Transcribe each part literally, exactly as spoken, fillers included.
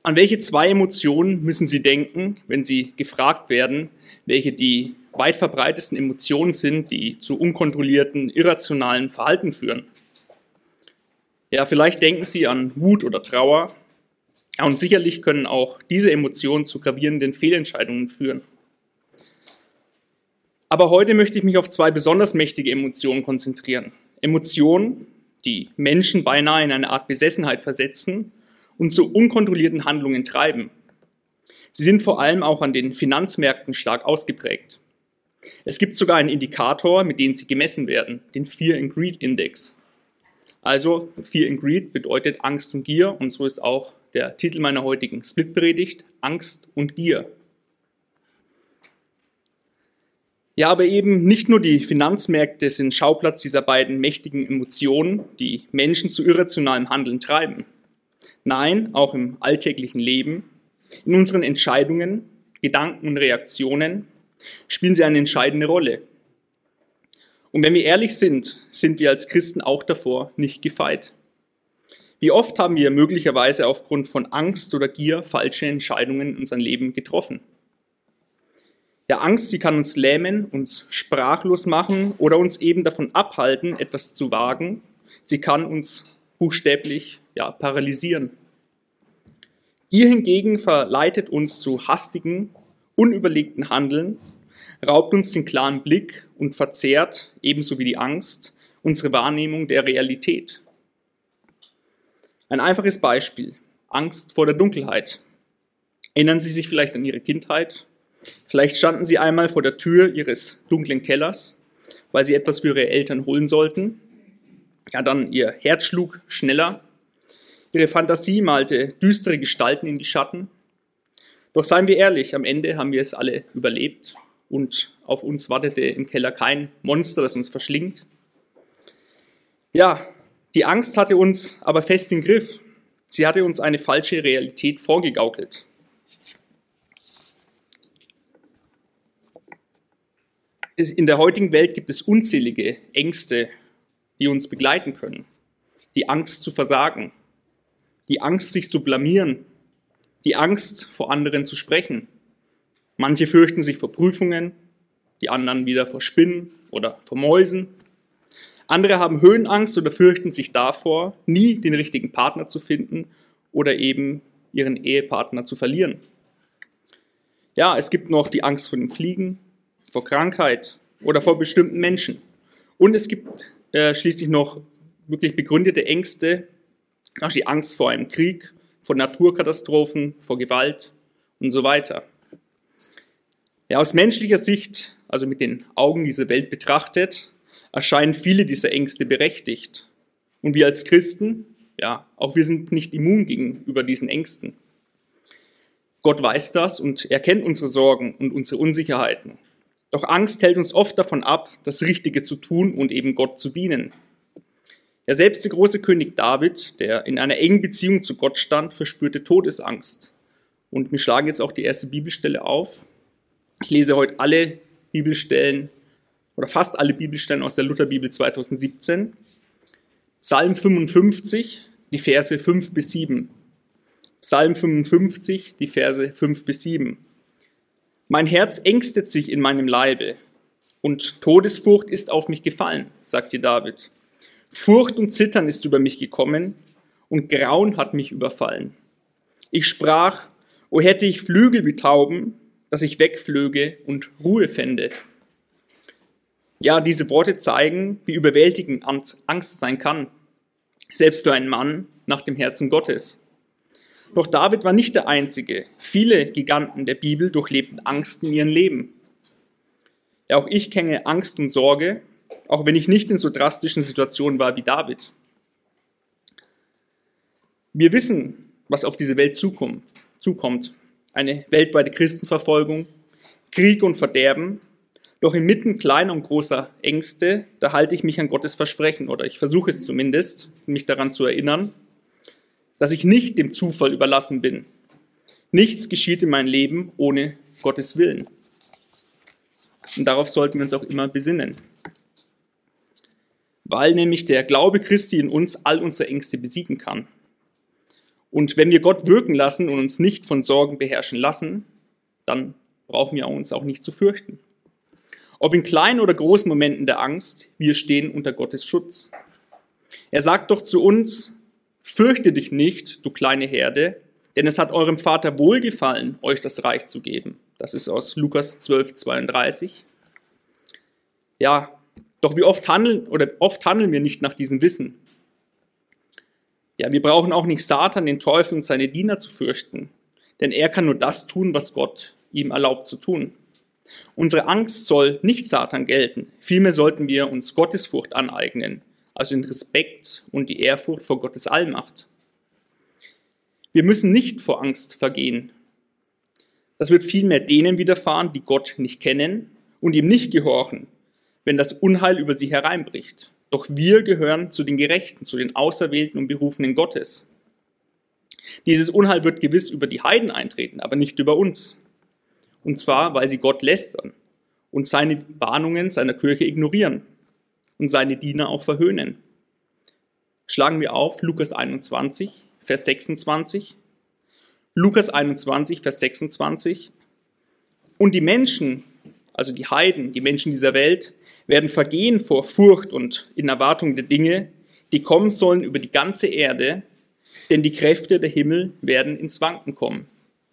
An welche zwei Emotionen müssen Sie denken, wenn Sie gefragt werden, welche die weit verbreitetsten Emotionen sind, die zu unkontrollierten, irrationalen Verhalten führen? Ja, vielleicht denken Sie an Wut oder Trauer. Und sicherlich können auch diese Emotionen zu gravierenden Fehlentscheidungen führen. Aber heute möchte ich mich auf zwei besonders mächtige Emotionen konzentrieren. Emotionen, die Menschen beinahe in eine Art Besessenheit versetzen und zu unkontrollierten Handlungen treiben. Sie sind vor allem auch an den Finanzmärkten stark ausgeprägt. Es gibt sogar einen Indikator, mit dem sie gemessen werden, den Fear and Greed Index. Also Fear and Greed bedeutet Angst und Gier und so ist auch der Titel meiner heutigen Split-Predigt, Angst und Gier. Ja, aber eben nicht nur die Finanzmärkte sind Schauplatz dieser beiden mächtigen Emotionen, die Menschen zu irrationalem Handeln treiben. Nein, auch im alltäglichen Leben, in unseren Entscheidungen, Gedanken und Reaktionen spielen sie eine entscheidende Rolle. Und wenn wir ehrlich sind, sind wir als Christen auch davor nicht gefeit. Wie oft haben wir möglicherweise aufgrund von Angst oder Gier falsche Entscheidungen in unserem Leben getroffen? Ja, Angst, sie kann uns lähmen, uns sprachlos machen oder uns eben davon abhalten, etwas zu wagen. Sie kann uns buchstäblich ja, paralysieren. Gier hingegen verleitet uns zu hastigen, unüberlegten Handeln, raubt uns den klaren Blick und verzerrt, ebenso wie die Angst, unsere Wahrnehmung der Realität. Ein einfaches Beispiel, Angst vor der Dunkelheit. Erinnern Sie sich vielleicht an Ihre Kindheit? Vielleicht standen Sie einmal vor der Tür Ihres dunklen Kellers, weil Sie etwas für Ihre Eltern holen sollten. Ja, dann Ihr Herz schlug schneller. Ihre Fantasie malte düstere Gestalten in die Schatten. Doch seien wir ehrlich, am Ende haben wir es alle überlebt und auf uns wartete im Keller kein Monster, das uns verschlingt. Ja, die Angst hatte uns aber fest im Griff. Sie hatte uns eine falsche Realität vorgegaukelt. In der heutigen Welt gibt es unzählige Ängste, die uns begleiten können. Die Angst zu versagen, die Angst, sich zu blamieren, die Angst, vor anderen zu sprechen. Manche fürchten sich vor Prüfungen, die anderen wieder vor Spinnen oder vor Mäusen. Andere haben Höhenangst oder fürchten sich davor, nie den richtigen Partner zu finden oder eben ihren Ehepartner zu verlieren. Ja, es gibt noch die Angst vor dem Fliegen, vor Krankheit oder vor bestimmten Menschen. Und es gibt äh, schließlich noch wirklich begründete Ängste, auch die Angst vor einem Krieg, vor Naturkatastrophen, vor Gewalt und so weiter. Ja, aus menschlicher Sicht, also mit den Augen dieser Welt betrachtet, erscheinen viele dieser Ängste berechtigt. Und wir als Christen, ja, auch wir sind nicht immun gegenüber diesen Ängsten. Gott weiß das und er kennt unsere Sorgen und unsere Unsicherheiten. Doch Angst hält uns oft davon ab, das Richtige zu tun und eben Gott zu dienen. Ja, selbst der große König David, der in einer engen Beziehung zu Gott stand, verspürte Todesangst. Und wir schlagen jetzt auch die erste Bibelstelle auf. Ich lese heute alle Bibelstellen oder fast alle Bibelstellen aus der Lutherbibel zweitausendsiebzehn. Psalm fünfundfünfzig, die Verse fünf bis sieben. Psalm fünfundfünfzig, die Verse fünf bis sieben. Mein Herz ängstet sich in meinem Leibe und Todesfurcht ist auf mich gefallen, sagte David. Furcht und Zittern ist über mich gekommen und Grauen hat mich überfallen. Ich sprach, o hätte ich Flügel wie Tauben, dass ich wegflöge und Ruhe fände. Ja, diese Worte zeigen, wie überwältigend Angst sein kann, selbst für einen Mann nach dem Herzen Gottes. Doch David war nicht der Einzige. Viele Giganten der Bibel durchlebten Angst in ihrem Leben. Ja, auch ich kenne Angst und Sorge, auch wenn ich nicht in so drastischen Situationen war wie David. Wir wissen, was auf diese Welt zukommt. zukommt. Eine weltweite Christenverfolgung, Krieg und Verderben. Doch inmitten kleiner und großer Ängste, da halte ich mich an Gottes Versprechen, oder ich versuche es zumindest, mich daran zu erinnern, dass ich nicht dem Zufall überlassen bin. Nichts geschieht in meinem Leben ohne Gottes Willen. Und darauf sollten wir uns auch immer besinnen. Weil nämlich der Glaube Christi in uns all unsere Ängste besiegen kann. Und wenn wir Gott wirken lassen und uns nicht von Sorgen beherrschen lassen, dann brauchen wir uns auch nicht zu fürchten. Ob in kleinen oder großen Momenten der Angst, wir stehen unter Gottes Schutz. Er sagt doch zu uns, fürchte dich nicht, du kleine Herde, denn es hat eurem Vater wohlgefallen, euch das Reich zu geben. Das ist aus Lukas zwölf, zweiunddreißig. Ja, doch wie oft handeln, oder oft handeln wir nicht nach diesem Wissen. Ja, wir brauchen auch nicht Satan, den Teufel und seine Diener zu fürchten, denn er kann nur das tun, was Gott ihm erlaubt zu tun. Unsere Angst soll nicht Satan gelten, vielmehr sollten wir uns Gottesfurcht aneignen, also den Respekt und die Ehrfurcht vor Gottes Allmacht. Wir müssen nicht vor Angst vergehen. Das wird vielmehr denen widerfahren, die Gott nicht kennen und ihm nicht gehorchen, wenn das Unheil über sie hereinbricht. Doch wir gehören zu den Gerechten, zu den Auserwählten und Berufenen Gottes. Dieses Unheil wird gewiss über die Heiden eintreten, aber nicht über uns. Und zwar, weil sie Gott lästern und seine Warnungen seiner Kirche ignorieren und seine Diener auch verhöhnen. Schlagen wir auf Lukas einundzwanzig, Vers sechsundzwanzig. Lukas einundzwanzig, Vers sechsundzwanzig. Und die Menschen, also die Heiden, die Menschen dieser Welt, werden vergehen vor Furcht und in Erwartung der Dinge, die kommen sollen über die ganze Erde, denn die Kräfte der Himmel werden ins Wanken kommen.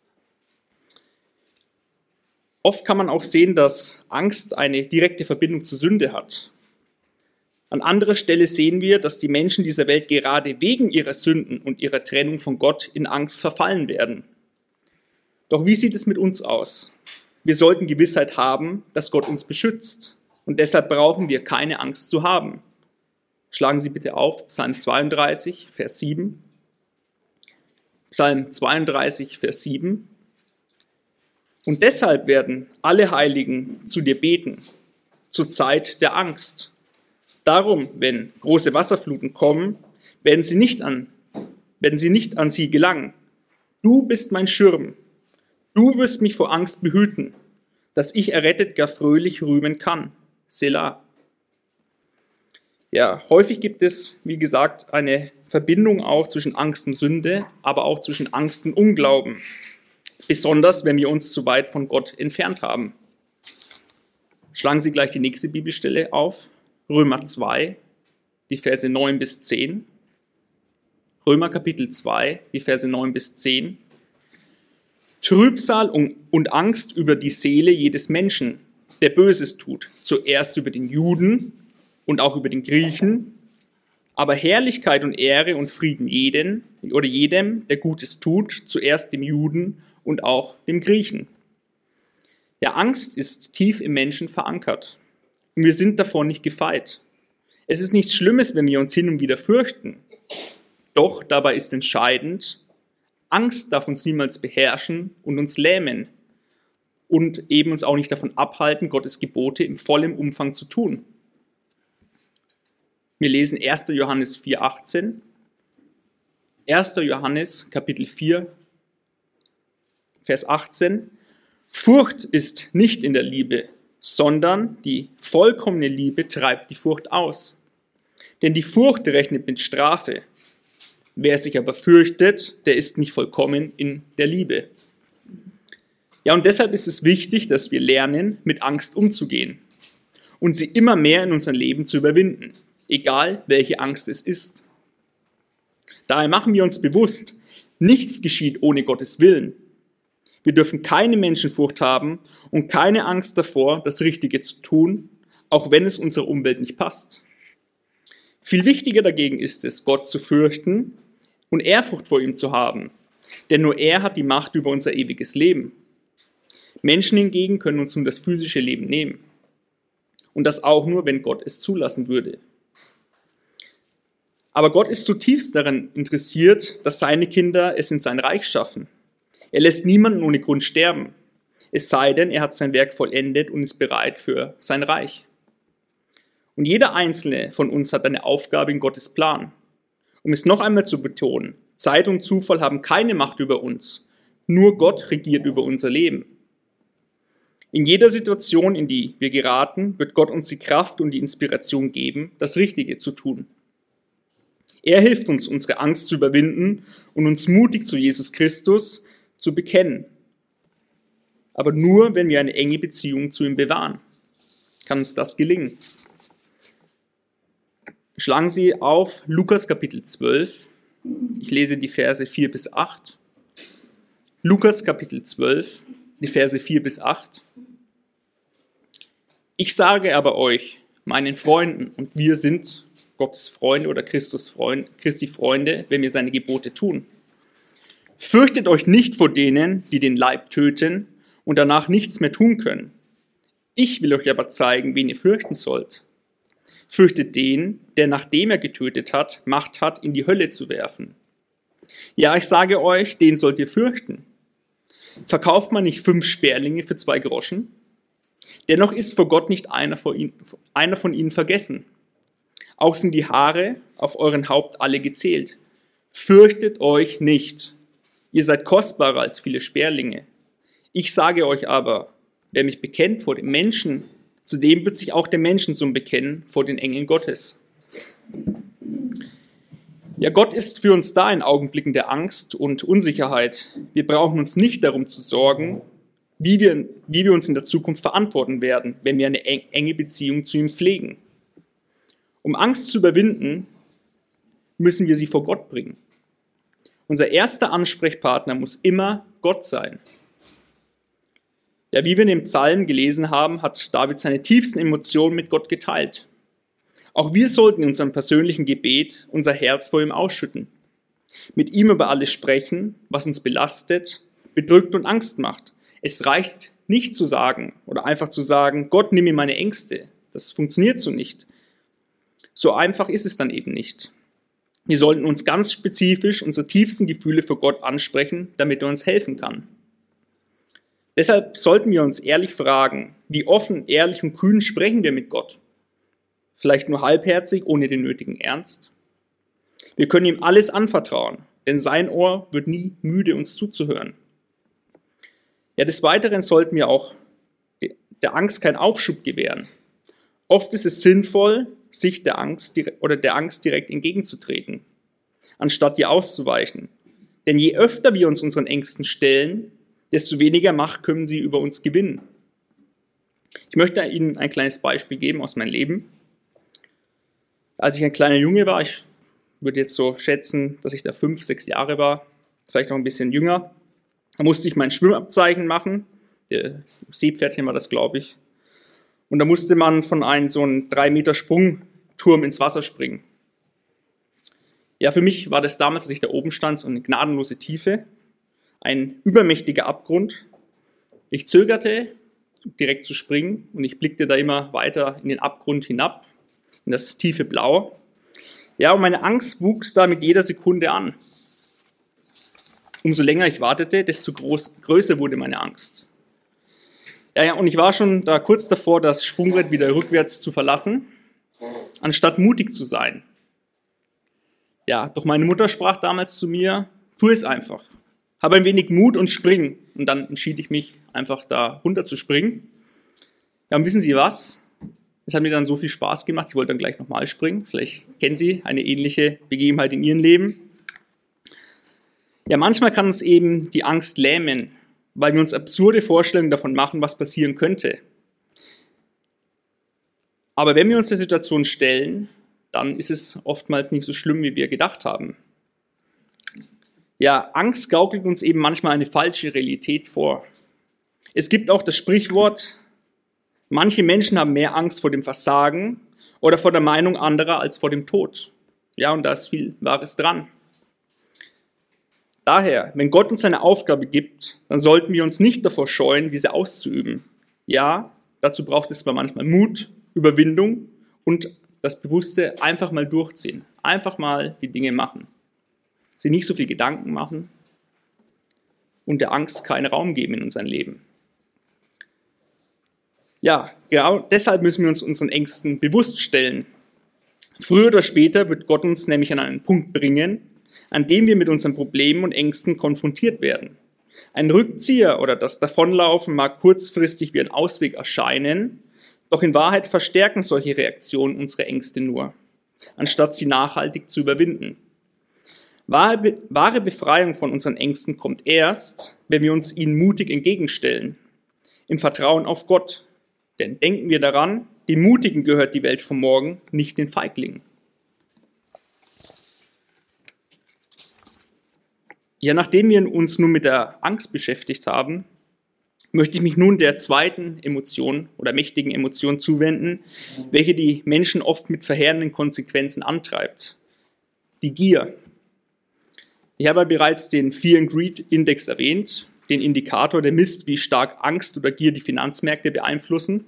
Oft kann man auch sehen, dass Angst eine direkte Verbindung zur Sünde hat. An anderer Stelle sehen wir, dass die Menschen dieser Welt gerade wegen ihrer Sünden und ihrer Trennung von Gott in Angst verfallen werden. Doch wie sieht es mit uns aus? Wir sollten Gewissheit haben, dass Gott uns beschützt. Und deshalb brauchen wir keine Angst zu haben. Schlagen Sie bitte auf Psalm zweiunddreißig, Vers sieben. Psalm zweiunddreißig, Vers sieben. Und deshalb werden alle Heiligen zu dir beten, zur Zeit der Angst. Darum, wenn große Wasserfluten kommen, werden sie nicht an, werden sie nicht an sie gelangen. Du bist mein Schirm. Du wirst mich vor Angst behüten, dass ich errettet gar fröhlich rühmen kann. Selah. Ja, häufig gibt es, wie gesagt, eine Verbindung auch zwischen Angst und Sünde, aber auch zwischen Angst und Unglauben. Besonders, wenn wir uns zu weit von Gott entfernt haben. Schlagen Sie gleich die nächste Bibelstelle auf. Römer zwei, die Verse neun bis zehn. Römer Kapitel zwei, die Verse neun bis zehn. Trübsal und Angst über die Seele jedes Menschen, der Böses tut, zuerst über den Juden und auch über den Griechen, aber Herrlichkeit und Ehre und Frieden jeden oder jedem, der Gutes tut, zuerst dem Juden und auch dem Griechen. Ja, Angst ist tief im Menschen verankert und wir sind davon nicht gefeit. Es ist nichts Schlimmes, wenn wir uns hin und wieder fürchten. Doch dabei ist entscheidend, Angst darf uns niemals beherrschen und uns lähmen und eben uns auch nicht davon abhalten, Gottes Gebote in vollem Umfang zu tun. Wir lesen erster Johannes vier, achtzehn. erster Johannes Kapitel vier, Vers achtzehn. Furcht ist nicht in der Liebe, sondern die vollkommene Liebe treibt die Furcht aus. Denn die Furcht rechnet mit Strafe. Wer sich aber fürchtet, der ist nicht vollkommen in der Liebe. Ja, und deshalb ist es wichtig, dass wir lernen, mit Angst umzugehen und sie immer mehr in unserem Leben zu überwinden, egal welche Angst es ist. Daher machen wir uns bewusst, nichts geschieht ohne Gottes Willen. Wir dürfen keine Menschenfurcht haben und keine Angst davor, das Richtige zu tun, auch wenn es unserer Umwelt nicht passt. Viel wichtiger dagegen ist es, Gott zu fürchten und Ehrfurcht vor ihm zu haben, denn nur er hat die Macht über unser ewiges Leben. Menschen hingegen können uns nun das physische Leben nehmen. Und das auch nur, wenn Gott es zulassen würde. Aber Gott ist zutiefst daran interessiert, dass seine Kinder es in sein Reich schaffen. Er lässt niemanden ohne Grund sterben, es sei denn, er hat sein Werk vollendet und ist bereit für sein Reich. Und jeder Einzelne von uns hat eine Aufgabe in Gottes Plan. Um es noch einmal zu betonen, Zeit und Zufall haben keine Macht über uns, nur Gott regiert über unser Leben. In jeder Situation, in die wir geraten, wird Gott uns die Kraft und die Inspiration geben, das Richtige zu tun. Er hilft uns, unsere Angst zu überwinden und uns mutig zu Jesus Christus zu bekennen. Aber nur, wenn wir eine enge Beziehung zu ihm bewahren, kann uns das gelingen. Schlagen Sie auf Lukas Kapitel zwölf. Ich lese die Verse vier bis acht. Lukas Kapitel zwölf, die Verse vier bis acht. Ich sage aber euch, meinen Freunden, und wir sind Gottes Freunde oder Christus Freund, Christi Freunde, wenn wir seine Gebote tun. Fürchtet euch nicht vor denen, die den Leib töten und danach nichts mehr tun können. Ich will euch aber zeigen, wen ihr fürchten sollt. Fürchtet den, der nachdem er getötet hat, Macht hat, in die Hölle zu werfen. Ja, ich sage euch, den sollt ihr fürchten. Verkauft man nicht fünf Sperlinge für zwei Groschen? Dennoch ist vor Gott nicht einer von ihnen, einer von ihnen vergessen. Auch sind die Haare auf euren Haupt alle gezählt. Fürchtet euch nicht. Ihr seid kostbarer als viele Sperlinge. Ich sage euch aber, wer mich bekennt vor den Menschen, zu dem wird sich auch der Menschensohn bekennen vor den Engeln Gottes. Ja, Gott ist für uns da in Augenblicken der Angst und Unsicherheit. Wir brauchen uns nicht darum zu sorgen, wie wir, wie wir uns in der Zukunft verantworten werden, wenn wir eine enge Beziehung zu ihm pflegen. Um Angst zu überwinden, müssen wir sie vor Gott bringen. Unser erster Ansprechpartner muss immer Gott sein. Ja, wie wir in dem Psalm gelesen haben, hat David seine tiefsten Emotionen mit Gott geteilt. Auch wir sollten in unserem persönlichen Gebet unser Herz vor ihm ausschütten, mit ihm über alles sprechen, was uns belastet, bedrückt und Angst macht. Es reicht nicht zu sagen oder einfach zu sagen, Gott, nimm mir meine Ängste. Das funktioniert so nicht. So einfach ist es dann eben nicht. Wir sollten uns ganz spezifisch unsere tiefsten Gefühle vor Gott ansprechen, damit er uns helfen kann. Deshalb sollten wir uns ehrlich fragen, wie offen, ehrlich und kühn sprechen wir mit Gott? Vielleicht nur halbherzig, ohne den nötigen Ernst? Wir können ihm alles anvertrauen, denn sein Ohr wird nie müde, uns zuzuhören. Ja, des Weiteren sollten wir auch der Angst keinen Aufschub gewähren. Oft ist es sinnvoll, sich der Angst oder der Angst direkt entgegenzutreten, anstatt ihr auszuweichen. Denn je öfter wir uns unseren Ängsten stellen, desto weniger Macht können sie über uns gewinnen. Ich möchte Ihnen ein kleines Beispiel geben aus meinem Leben. Als ich ein kleiner Junge war, ich würde jetzt so schätzen, dass ich da fünf, sechs Jahre war, vielleicht noch ein bisschen jünger, da musste ich mein Schwimmabzeichen machen. Der Seepferdchen war das, glaube ich. Und da musste man von einem so einem drei Meter Sprungturm ins Wasser springen. Ja, für mich war das damals, als ich da oben stand, so eine gnadenlose Tiefe, ein übermächtiger Abgrund. Ich zögerte, direkt zu springen, und ich blickte da immer weiter in den Abgrund hinab, in das tiefe Blau. Ja, und meine Angst wuchs da mit jeder Sekunde an. Umso länger ich wartete, desto groß, größer wurde meine Angst. Ja, ja, und ich war schon da kurz davor, das Sprungbrett wieder rückwärts zu verlassen, anstatt mutig zu sein. Ja, doch meine Mutter sprach damals zu mir, tu es einfach. Habe ein wenig Mut und spring. Und dann entschied ich mich, einfach da runter zu springen. Ja, und wissen Sie was? Es hat mir dann so viel Spaß gemacht, ich wollte dann gleich nochmal springen. Vielleicht kennen Sie eine ähnliche Begebenheit in Ihrem Leben. Ja, manchmal kann uns eben die Angst lähmen, weil wir uns absurde Vorstellungen davon machen, was passieren könnte. Aber wenn wir uns der Situation stellen, dann ist es oftmals nicht so schlimm, wie wir gedacht haben. Ja, Angst gaukelt uns eben manchmal eine falsche Realität vor. Es gibt auch das Sprichwort, manche Menschen haben mehr Angst vor dem Versagen oder vor der Meinung anderer als vor dem Tod. Ja, und da ist viel Wahres dran. Daher, wenn Gott uns eine Aufgabe gibt, dann sollten wir uns nicht davor scheuen, diese auszuüben. Ja, dazu braucht es zwar manchmal Mut, Überwindung und das bewusste einfach mal durchziehen. Einfach mal die Dinge machen. Sie nicht so viel Gedanken machen und der Angst keinen Raum geben in unserem Leben. Ja, genau deshalb müssen wir uns unseren Ängsten bewusst stellen. Früher oder später wird Gott uns nämlich an einen Punkt bringen, an dem wir mit unseren Problemen und Ängsten konfrontiert werden. Ein Rückzieher oder das Davonlaufen mag kurzfristig wie ein Ausweg erscheinen, doch in Wahrheit verstärken solche Reaktionen unsere Ängste nur. anstatt sie nachhaltig zu überwinden. Wahre, wahre Befreiung von unseren Ängsten kommt erst, wenn wir uns ihnen mutig entgegenstellen, im Vertrauen auf Gott. Denn denken wir daran, den Mutigen gehört die Welt von morgen, nicht den Feiglingen. Ja, nachdem wir uns nun mit der Angst beschäftigt haben, möchte ich mich nun der zweiten Emotion oder mächtigen Emotion zuwenden, welche die Menschen oft mit verheerenden Konsequenzen antreibt: die Gier. Ich habe bereits den Fear and Greed Index erwähnt, den Indikator, der misst, wie stark Angst oder Gier die Finanzmärkte beeinflussen.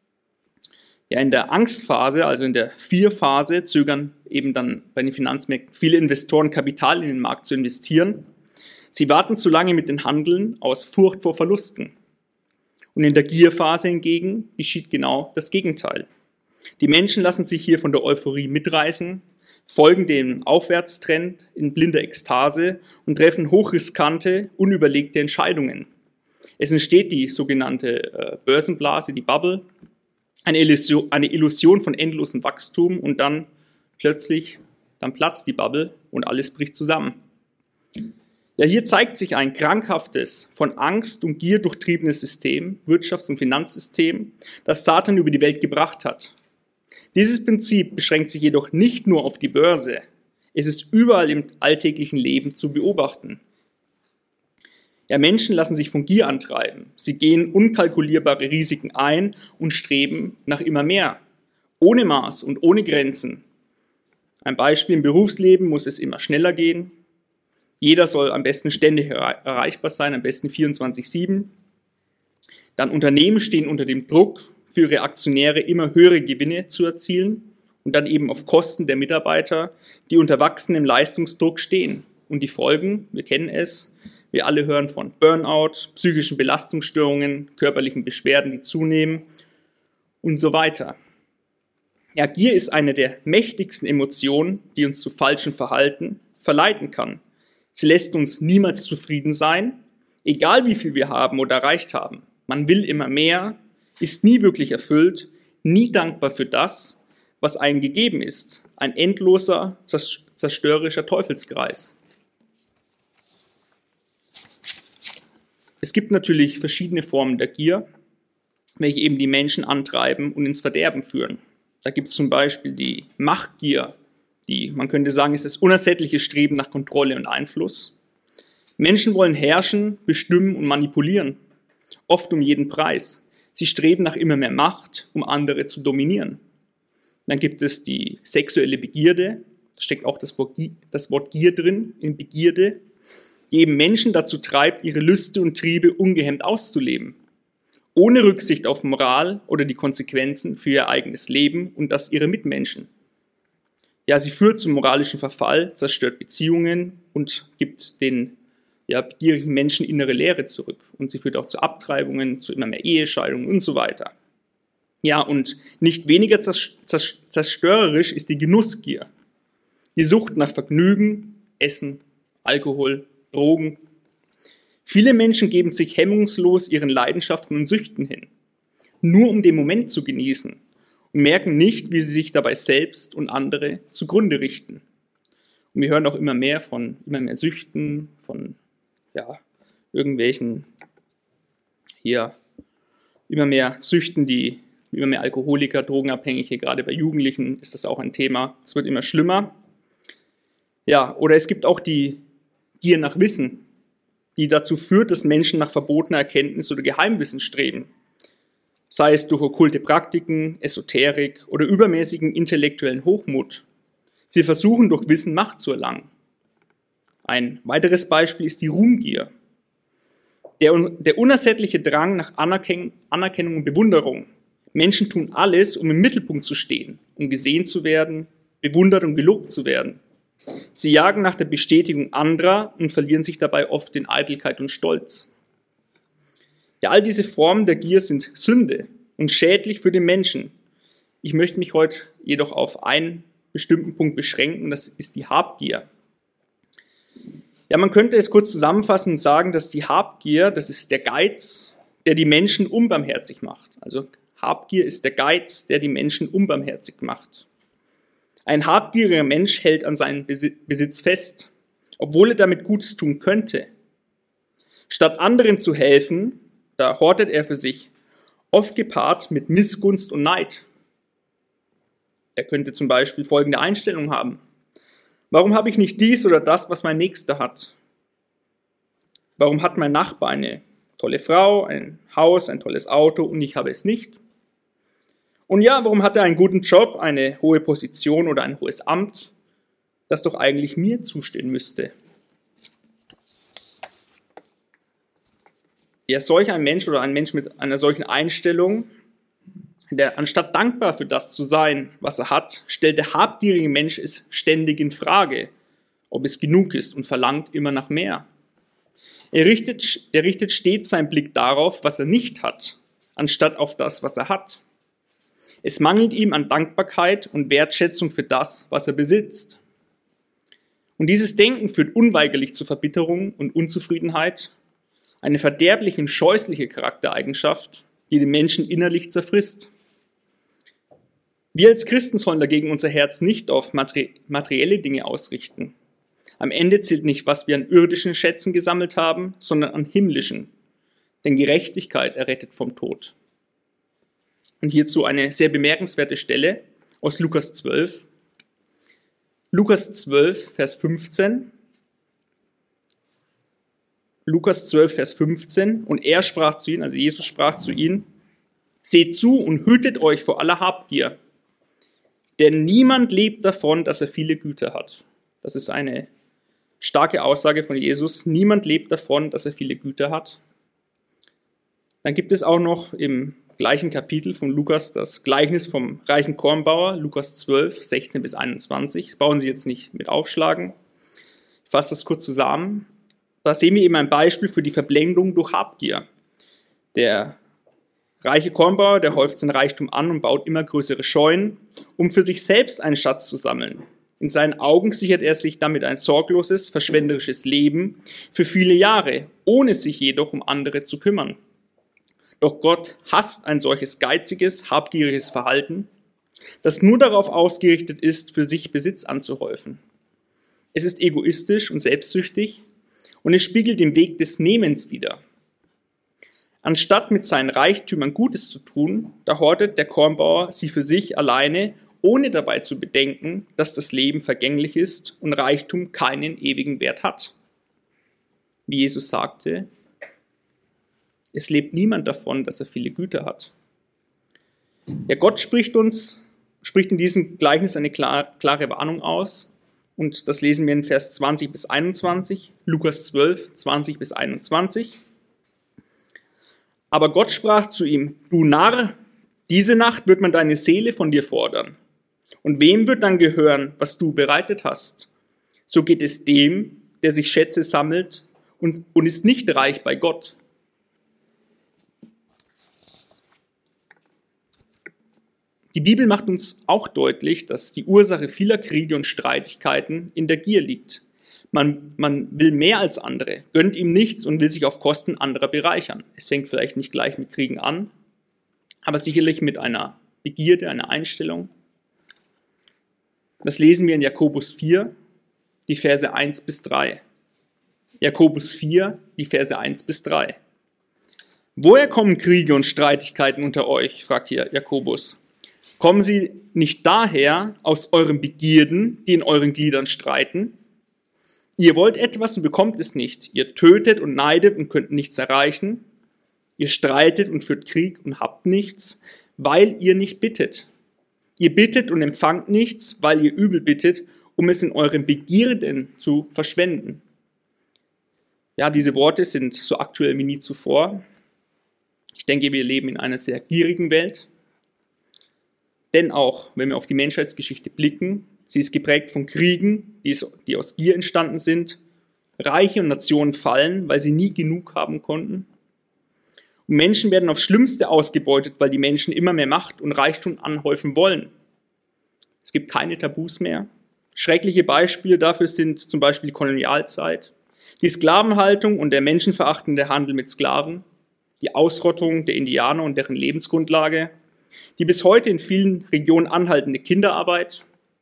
Ja, in der Angstphase, also in der Fear-Phase, zögern eben dann bei den Finanzmärkten viele Investoren Kapital in den Markt zu investieren. Sie warten zu lange mit den Handeln aus Furcht vor Verlusten. Und in der Gierphase hingegen geschieht genau das Gegenteil. Die Menschen lassen sich hier von der Euphorie mitreißen, folgen dem Aufwärtstrend in blinder Ekstase und treffen hochriskante, unüberlegte Entscheidungen. Es entsteht die sogenannte Börsenblase, die Bubble, eine Illusion, eine Illusion von endlosem Wachstum, und dann plötzlich, dann platzt die Bubble und alles bricht zusammen. Ja, hier zeigt sich ein krankhaftes, von Angst und Gier durchtriebenes System, Wirtschafts- und Finanzsystem, das Satan über die Welt gebracht hat. Dieses Prinzip beschränkt sich jedoch nicht nur auf die Börse. Es ist überall im alltäglichen Leben zu beobachten. Ja, Menschen lassen sich von Gier antreiben. Sie gehen unkalkulierbare Risiken ein und streben nach immer mehr, ohne Maß und ohne Grenzen. Ein Beispiel: Im Berufsleben muss es immer schneller gehen. Jeder soll am besten ständig erreichbar sein, am besten vierundzwanzig sieben. Dann Unternehmen stehen unter dem Druck, für ihre Aktionäre immer höhere Gewinne zu erzielen und dann eben auf Kosten der Mitarbeiter, die unter wachsendem Leistungsdruck stehen. Und die Folgen, wir kennen es, wir alle hören von Burnout, psychischen Belastungsstörungen, körperlichen Beschwerden, die zunehmen und so weiter. Ja, Gier ist eine der mächtigsten Emotionen, die uns zu falschem Verhalten verleiten kann. Sie lässt uns niemals zufrieden sein, egal wie viel wir haben oder erreicht haben. Man will immer mehr, ist nie wirklich erfüllt, nie dankbar für das, was einem gegeben ist. Ein endloser, zerstörerischer Teufelskreis. Es gibt natürlich verschiedene Formen der Gier, welche eben die Menschen antreiben und ins Verderben führen. Da gibt es zum Beispiel die Machtgier, die, man könnte sagen, ist das unersättliche Streben nach Kontrolle und Einfluss. Menschen wollen herrschen, bestimmen und manipulieren, oft um jeden Preis. Sie streben nach immer mehr Macht, um andere zu dominieren. Dann gibt es die sexuelle Begierde, da steckt auch das Wort, das Wort Gier drin, in Begierde, die eben Menschen dazu treibt, ihre Lüste und Triebe ungehemmt auszuleben, ohne Rücksicht auf Moral oder die Konsequenzen für ihr eigenes Leben und das ihrer Mitmenschen. Ja, sie führt zum moralischen Verfall, zerstört Beziehungen und gibt den ja, begierigen Menschen innere Leere zurück. Und sie führt auch zu Abtreibungen, zu immer mehr Ehescheidungen und so weiter. Ja, und nicht weniger zerstörerisch ist die Genussgier. Die Sucht nach Vergnügen, Essen, Alkohol, Drogen. Viele Menschen geben sich hemmungslos ihren Leidenschaften und Süchten hin, nur um den Moment zu genießen, und merken nicht, wie sie sich dabei selbst und andere zugrunde richten. Und wir hören auch immer mehr von immer mehr Süchten, von ja, irgendwelchen hier immer mehr Süchten, die immer mehr Alkoholiker, Drogenabhängige, gerade bei Jugendlichen ist das auch ein Thema. Es wird immer schlimmer. Ja, oder es gibt auch die Gier nach Wissen, die dazu führt, dass Menschen nach verbotener Erkenntnis oder Geheimwissen streben. Sei es durch okkulte Praktiken, Esoterik oder übermäßigen intellektuellen Hochmut. Sie versuchen durch Wissen Macht zu erlangen. Ein weiteres Beispiel ist die Ruhmgier. Der, der unersättliche Drang nach Anerken- Anerkennung und Bewunderung. Menschen tun alles, um im Mittelpunkt zu stehen, um gesehen zu werden, bewundert und gelobt zu werden. Sie jagen nach der Bestätigung anderer und verlieren sich dabei oft in Eitelkeit und Stolz. Ja, all diese Formen der Gier sind Sünde und schädlich für den Menschen. Ich möchte mich heute jedoch auf einen bestimmten Punkt beschränken, das ist die Habgier. Ja, man könnte es kurz zusammenfassen und sagen, dass die Habgier, das ist der Geiz, der die Menschen unbarmherzig macht. Also Habgier ist der Geiz, der die Menschen unbarmherzig macht. Ein habgieriger Mensch hält an seinem Besitz fest, obwohl er damit Gutes tun könnte. Statt anderen zu helfen, da hortet er für sich, oft gepaart mit Missgunst und Neid. Er könnte zum Beispiel folgende Einstellung haben: Warum habe ich nicht dies oder das, was mein Nächster hat? Warum hat mein Nachbar eine tolle Frau, ein Haus, ein tolles Auto und ich habe es nicht? Und ja, warum hat er einen guten Job, eine hohe Position oder ein hohes Amt, das doch eigentlich mir zustehen müsste? Ja, solch ein Mensch oder ein Mensch mit einer solchen Einstellung, der anstatt dankbar für das zu sein, was er hat, stellt der habgierige Mensch es ständig in Frage, ob es genug ist, und verlangt immer nach mehr. Er richtet, er richtet stets seinen Blick darauf, was er nicht hat, anstatt auf das, was er hat. Es mangelt ihm an Dankbarkeit und Wertschätzung für das, was er besitzt. Und dieses Denken führt unweigerlich zu Verbitterung und Unzufriedenheit, eine verderbliche und scheußliche Charaktereigenschaft, die den Menschen innerlich zerfrisst. Wir als Christen sollen dagegen unser Herz nicht auf materielle Dinge ausrichten. Am Ende zählt nicht, was wir an irdischen Schätzen gesammelt haben, sondern an himmlischen. Denn Gerechtigkeit errettet vom Tod. Und hierzu eine sehr bemerkenswerte Stelle aus Lukas zwölf. Lukas zwölf, Vers fünfzehn. Lukas zwölf, Vers fünfzehn. Und er sprach zu ihnen, also Jesus sprach zu ihnen: Seht zu und hütet euch vor aller Habgier. Denn niemand lebt davon, dass er viele Güter hat. Das ist eine starke Aussage von Jesus. Niemand lebt davon, dass er viele Güter hat. Dann gibt es auch noch im gleichen Kapitel von Lukas das Gleichnis vom reichen Kornbauer, Lukas zwölf, sechzehn bis einundzwanzig. Das brauchen Sie jetzt nicht mit aufschlagen. Ich fasse das kurz zusammen. Da sehen wir eben ein Beispiel für die Verblendung durch Habgier. Der reiche Kornbauer, der häuft sein Reichtum an und baut immer größere Scheunen, um für sich selbst einen Schatz zu sammeln. In seinen Augen sichert er sich damit ein sorgloses, verschwenderisches Leben für viele Jahre, ohne sich jedoch um andere zu kümmern. Doch Gott hasst ein solches geiziges, habgieriges Verhalten, das nur darauf ausgerichtet ist, für sich Besitz anzuhäufen. Es ist egoistisch und selbstsüchtig und es spiegelt den Weg des Nehmens wider. Anstatt mit seinen Reichtümern Gutes zu tun, da hortet der Kornbauer sie für sich alleine, ohne dabei zu bedenken, dass das Leben vergänglich ist und Reichtum keinen ewigen Wert hat. Wie Jesus sagte, es lebt niemand davon, dass er viele Güter hat. Ja, Gott spricht uns, spricht in diesem Gleichnis eine klar, klare Warnung aus. Und das lesen wir in Vers zwanzig bis einundzwanzig, Lukas zwölf, zwanzig bis einundzwanzig. Aber Gott sprach zu ihm: Du Narr, diese Nacht wird man deine Seele von dir fordern. Und wem wird dann gehören, was du bereitet hast? So geht es dem, der sich Schätze sammelt und, und ist nicht reich bei Gott. Die Bibel macht uns auch deutlich, dass die Ursache vieler Kriege und Streitigkeiten in der Gier liegt. Man, man will mehr als andere, gönnt ihm nichts und will sich auf Kosten anderer bereichern. Es fängt vielleicht nicht gleich mit Kriegen an, aber sicherlich mit einer Begierde, einer Einstellung. Das lesen wir in Jakobus vier, die Verse eins bis drei. Jakobus vier, die Verse eins bis drei. Woher kommen Kriege und Streitigkeiten unter euch, fragt hier Jakobus. Kommen sie nicht daher aus euren Begierden, die in euren Gliedern streiten? Ihr wollt etwas und bekommt es nicht. Ihr tötet und neidet und könnt nichts erreichen. Ihr streitet und führt Krieg und habt nichts, weil ihr nicht bittet. Ihr bittet und empfangt nichts, weil ihr übel bittet, um es in euren Begierden zu verschwenden. Ja, diese Worte sind so aktuell wie nie zuvor. Ich denke, wir leben in einer sehr gierigen Welt. Denn auch, wenn wir auf die Menschheitsgeschichte blicken, sie ist geprägt von Kriegen, die aus Gier entstanden sind. Reiche und Nationen fallen, weil sie nie genug haben konnten. Und Menschen werden aufs Schlimmste ausgebeutet, weil die Menschen immer mehr Macht und Reichtum anhäufen wollen. Es gibt keine Tabus mehr. Schreckliche Beispiele dafür sind zum Beispiel die Kolonialzeit, die Sklavenhaltung und der menschenverachtende Handel mit Sklaven, die Ausrottung der Indianer und deren Lebensgrundlage, die bis heute in vielen Regionen anhaltende Kinderarbeit,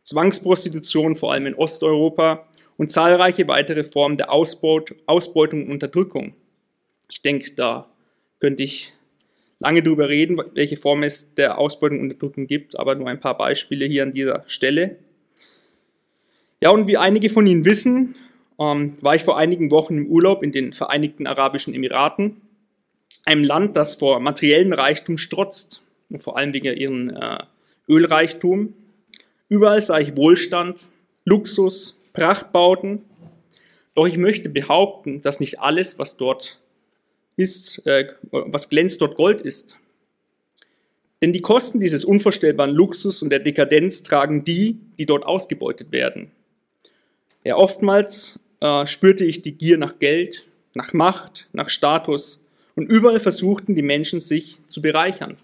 Zwangsprostitution, vor allem in Osteuropa, und zahlreiche weitere Formen der Ausbeut, Ausbeutung und Unterdrückung. Ich denke, da könnte ich lange drüber reden, welche Formen es der Ausbeutung und Unterdrückung gibt, aber nur ein paar Beispiele hier an dieser Stelle. Ja, und wie einige von Ihnen wissen, ähm, war ich vor einigen Wochen im Urlaub in den Vereinigten Arabischen Emiraten, einem Land, das vor materiellem Reichtum strotzt, und vor allem wegen ihrem äh, Ölreichtum. Überall sah ich Wohlstand, Luxus, Prachtbauten, doch ich möchte behaupten, dass nicht alles, was dort ist, äh, was glänzt, dort Gold ist. Denn die Kosten dieses unvorstellbaren Luxus und der Dekadenz tragen die, die dort ausgebeutet werden. Ja, oftmals äh, spürte ich die Gier nach Geld, nach Macht, nach Status, und überall versuchten die Menschen, sich zu bereichern.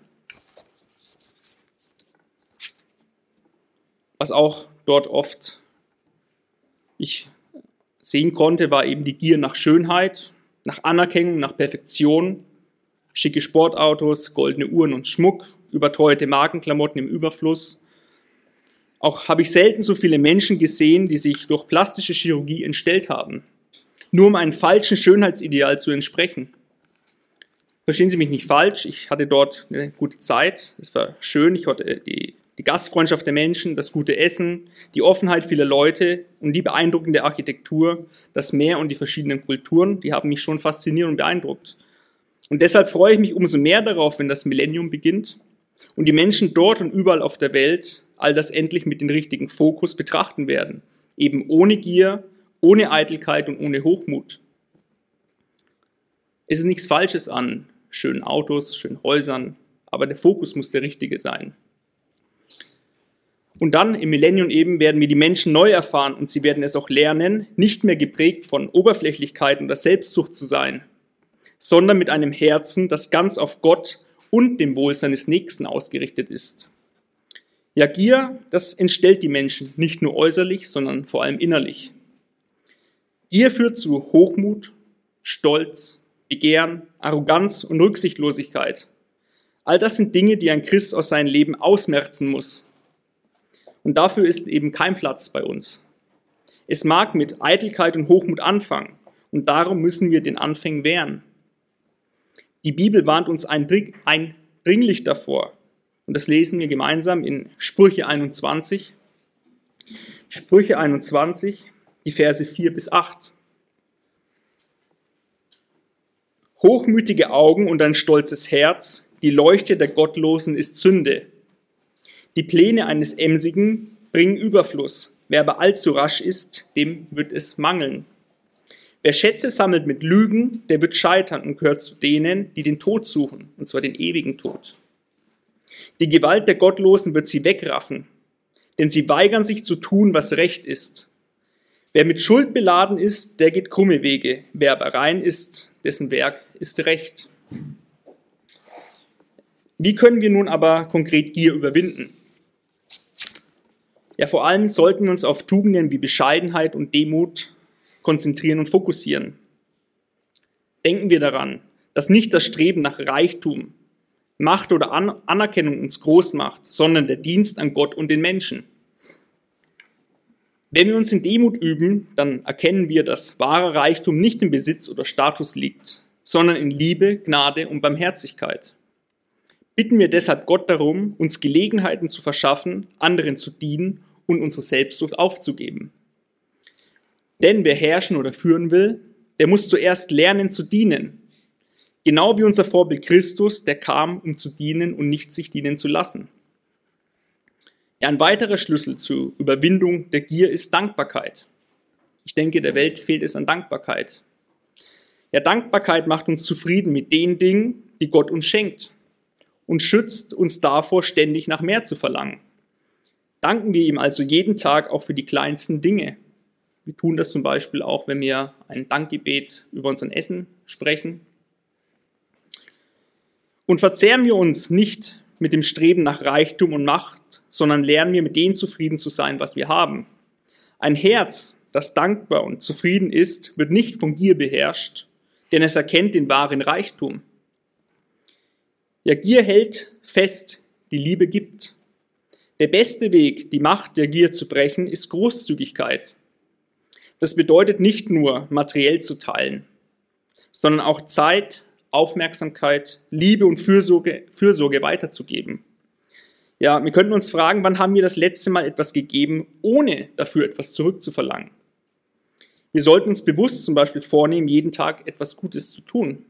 Was auch dort oft ich sehen konnte, war eben die Gier nach Schönheit, nach Anerkennung, nach Perfektion, schicke Sportautos, goldene Uhren und Schmuck, überteuerte Markenklamotten im Überfluss. Auch habe ich selten so viele Menschen gesehen, die sich durch plastische Chirurgie entstellt haben, nur um einem falschen Schönheitsideal zu entsprechen. Verstehen Sie mich nicht falsch, ich hatte dort eine gute Zeit, es war schön, ich hatte die, die Gastfreundschaft der Menschen, das gute Essen, die Offenheit vieler Leute und die beeindruckende Architektur, das Meer und die verschiedenen Kulturen, die haben mich schon fasziniert und beeindruckt. Und deshalb freue ich mich umso mehr darauf, wenn das Millennium beginnt und die Menschen dort und überall auf der Welt all das endlich mit dem richtigen Fokus betrachten werden, eben ohne Gier, ohne Eitelkeit und ohne Hochmut. Es ist nichts Falsches an schönen Autos, schönen Häusern, aber der Fokus muss der richtige sein. Und dann im Millennium eben werden wir die Menschen neu erfahren und sie werden es auch lernen, nicht mehr geprägt von Oberflächlichkeit oder Selbstsucht zu sein, sondern mit einem Herzen, das ganz auf Gott und dem Wohl seines Nächsten ausgerichtet ist. Ja, Gier, das entstellt die Menschen nicht nur äußerlich, sondern vor allem innerlich. Gier führt zu Hochmut, Stolz, Begehren, Arroganz und Rücksichtslosigkeit. All das sind Dinge, die ein Christ aus seinem Leben ausmerzen muss. Und dafür ist eben kein Platz bei uns. Es mag mit Eitelkeit und Hochmut anfangen und darum müssen wir den Anfängen wehren. Die Bibel warnt uns eindringlich davor und das lesen wir gemeinsam in Sprüche einundzwanzig. Sprüche einundzwanzig, die Verse vier bis acht. Hochmütige Augen und ein stolzes Herz, die Leuchte der Gottlosen ist Sünde. Die Pläne eines Emsigen bringen Überfluss. Wer aber allzu rasch ist, dem wird es mangeln. Wer Schätze sammelt mit Lügen, der wird scheitern und gehört zu denen, die den Tod suchen, und zwar den ewigen Tod. Die Gewalt der Gottlosen wird sie wegraffen, denn sie weigern sich zu tun, was recht ist. Wer mit Schuld beladen ist, der geht krumme Wege. Wer aber rein ist, dessen Werk ist recht. Wie können wir nun aber konkret Gier überwinden? Ja, vor allem sollten wir uns auf Tugenden wie Bescheidenheit und Demut konzentrieren und fokussieren. Denken wir daran, dass nicht das Streben nach Reichtum, Macht oder An- Anerkennung uns groß macht, sondern der Dienst an Gott und den Menschen. Wenn wir uns in Demut üben, dann erkennen wir, dass wahrer Reichtum nicht im Besitz oder Status liegt, sondern in Liebe, Gnade und Barmherzigkeit. Bitten wir deshalb Gott darum, uns Gelegenheiten zu verschaffen, anderen zu dienen und unsere Selbstsucht aufzugeben. Denn wer herrschen oder führen will, der muss zuerst lernen zu dienen. Genau wie unser Vorbild Christus, der kam, um zu dienen und nicht sich dienen zu lassen. Ja, ein weiterer Schlüssel zur Überwindung der Gier ist Dankbarkeit. Ich denke, der Welt fehlt es an Dankbarkeit. Ja, Dankbarkeit macht uns zufrieden mit den Dingen, die Gott uns schenkt und schützt uns davor, ständig nach mehr zu verlangen. Danken wir ihm also jeden Tag auch für die kleinsten Dinge. Wir tun das zum Beispiel auch, wenn wir ein Dankgebet über unser Essen sprechen. Und verzehren wir uns nicht mit dem Streben nach Reichtum und Macht, sondern lernen wir mit dem zufrieden zu sein, was wir haben. Ein Herz, das dankbar und zufrieden ist, wird nicht von Gier beherrscht, denn es erkennt den wahren Reichtum. Ja, Gier hält fest, die Liebe gibt. Der beste Weg, die Macht der Gier zu brechen, ist Großzügigkeit. Das bedeutet nicht nur, materiell zu teilen, sondern auch Zeit, Aufmerksamkeit, Liebe und Fürsorge, Fürsorge weiterzugeben. Ja, wir könnten uns fragen, wann haben wir das letzte Mal etwas gegeben, ohne dafür etwas zurückzuverlangen? Wir sollten uns bewusst zum Beispiel vornehmen, jeden Tag etwas Gutes zu tun.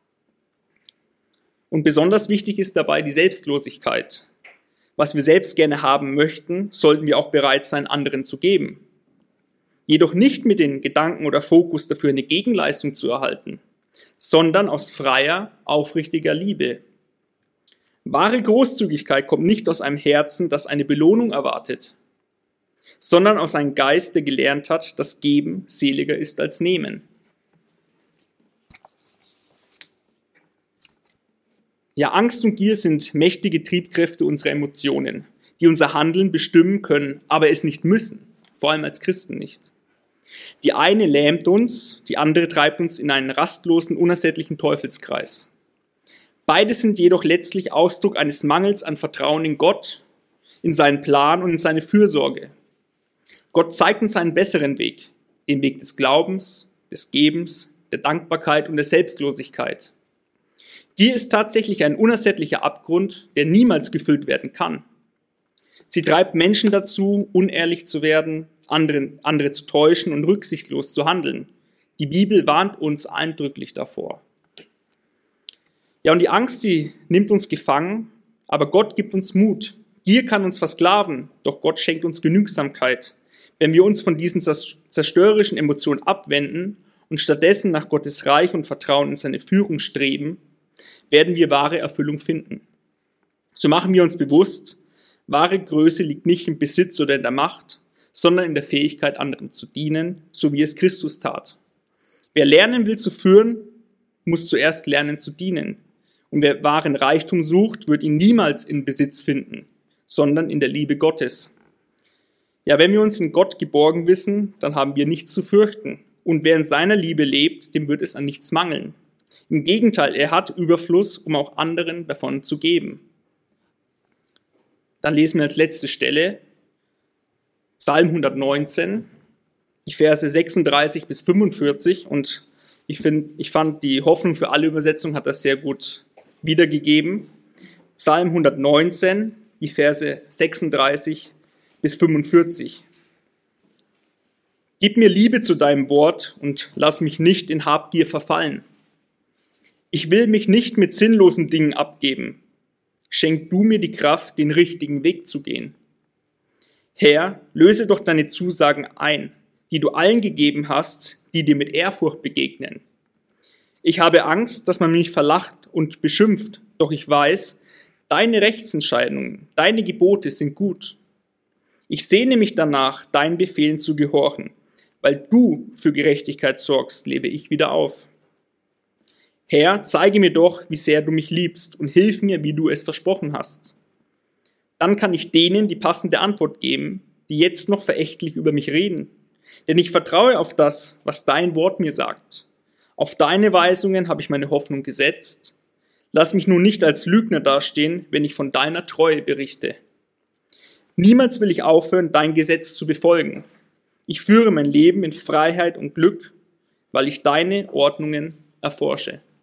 Und besonders wichtig ist dabei die Selbstlosigkeit. Was wir selbst gerne haben möchten, sollten wir auch bereit sein, anderen zu geben. Jedoch nicht mit den Gedanken oder Fokus dafür eine Gegenleistung zu erhalten, sondern aus freier, aufrichtiger Liebe. Wahre Großzügigkeit kommt nicht aus einem Herzen, das eine Belohnung erwartet, sondern aus einem Geist, der gelernt hat, dass Geben seliger ist als Nehmen. Ja, Angst und Gier sind mächtige Triebkräfte unserer Emotionen, die unser Handeln bestimmen können, aber es nicht müssen, vor allem als Christen nicht. Die eine lähmt uns, die andere treibt uns in einen rastlosen, unersättlichen Teufelskreis. Beide sind jedoch letztlich Ausdruck eines Mangels an Vertrauen in Gott, in seinen Plan und in seine Fürsorge. Gott zeigt uns einen besseren Weg, den Weg des Glaubens, des Gebens, der Dankbarkeit und der Selbstlosigkeit. Gier ist tatsächlich ein unersättlicher Abgrund, der niemals gefüllt werden kann. Sie treibt Menschen dazu, unehrlich zu werden, andere, andere zu täuschen und rücksichtslos zu handeln. Die Bibel warnt uns eindrücklich davor. Ja, und die Angst, die nimmt uns gefangen, aber Gott gibt uns Mut. Gier kann uns versklaven, doch Gott schenkt uns Genügsamkeit. Wenn wir uns von diesen zerstörerischen Emotionen abwenden und stattdessen nach Gottes Reich und Vertrauen in seine Führung streben, werden wir wahre Erfüllung finden. So machen wir uns bewusst, wahre Größe liegt nicht im Besitz oder in der Macht, sondern in der Fähigkeit, anderen zu dienen, so wie es Christus tat. Wer lernen will zu führen, muss zuerst lernen zu dienen. Und wer wahren Reichtum sucht, wird ihn niemals in Besitz finden, sondern in der Liebe Gottes. Ja, wenn wir uns in Gott geborgen wissen, dann haben wir nichts zu fürchten. Und wer in seiner Liebe lebt, dem wird es an nichts mangeln. Im Gegenteil, er hat Überfluss, um auch anderen davon zu geben. Dann lesen wir als letzte Stelle Psalm hundertneunzehn, die Verse sechsunddreißig bis fünfundvierzig. Und ich, find, ich fand, die Hoffnung für alle Übersetzungen hat das sehr gut wiedergegeben. Psalm hundertneunzehn, die Verse sechsunddreißig bis fünfundvierzig. Gib mir Liebe zu deinem Wort und lass mich nicht in Habgier verfallen. Ich will mich nicht mit sinnlosen Dingen abgeben. Schenk du mir die Kraft, den richtigen Weg zu gehen. Herr, löse doch deine Zusagen ein, die du allen gegeben hast, die dir mit Ehrfurcht begegnen. Ich habe Angst, dass man mich verlacht und beschimpft, doch ich weiß, deine Rechtsentscheidungen, deine Gebote sind gut. Ich sehne mich danach, deinen Befehlen zu gehorchen. Weil du für Gerechtigkeit sorgst, lebe ich wieder auf. Herr, zeige mir doch, wie sehr du mich liebst und hilf mir, wie du es versprochen hast. Dann kann ich denen die passende Antwort geben, die jetzt noch verächtlich über mich reden. Denn ich vertraue auf das, was dein Wort mir sagt. Auf deine Weisungen habe ich meine Hoffnung gesetzt. Lass mich nun nicht als Lügner dastehen, wenn ich von deiner Treue berichte. Niemals will ich aufhören, dein Gesetz zu befolgen. Ich führe mein Leben in Freiheit und Glück, weil ich deine Ordnungen erforsche.